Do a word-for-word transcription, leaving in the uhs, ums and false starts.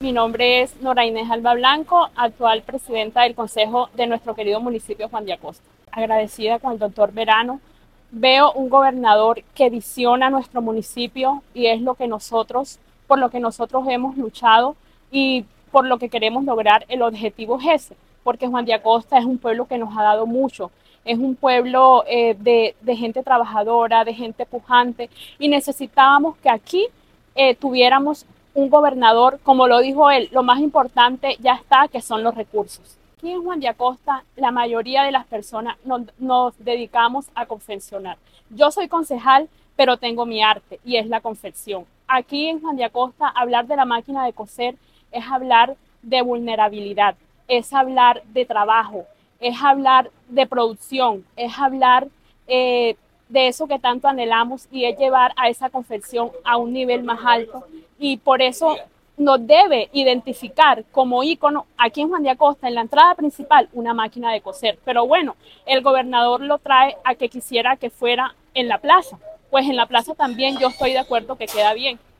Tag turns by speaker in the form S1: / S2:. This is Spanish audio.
S1: Mi nombre es Nora Inés Alba Blanco, actual presidenta del Consejo de nuestro querido municipio Juan de Acosta. Agradecida con el doctor Verano, veo un gobernador que visiona nuestro municipio y es lo que nosotros, por lo que nosotros hemos luchado y por lo que queremos lograr. El objetivo es ese, porque Juan de Acosta es un pueblo que nos ha dado mucho, es un pueblo eh, de, de gente trabajadora, de gente pujante, y necesitábamos que aquí eh, tuviéramos un gobernador, como lo dijo él, lo más importante ya está, que son los recursos. Aquí en Juan de Acosta, la mayoría de las personas nos, nos dedicamos a confeccionar. Yo soy concejal, pero tengo mi arte y es la confección. Aquí en Juan de Acosta, hablar de la máquina de coser es hablar de vulnerabilidad, es hablar de trabajo, es hablar de producción, es hablar eh, de eso que tanto anhelamos y es llevar a esa confección a un nivel más alto, y por eso nos debe identificar como ícono aquí en Juan de Acosta, en la entrada principal, una máquina de coser. Pero bueno, el gobernador lo trae a que quisiera que fuera en la plaza. Pues en la plaza también yo estoy de acuerdo que queda bien.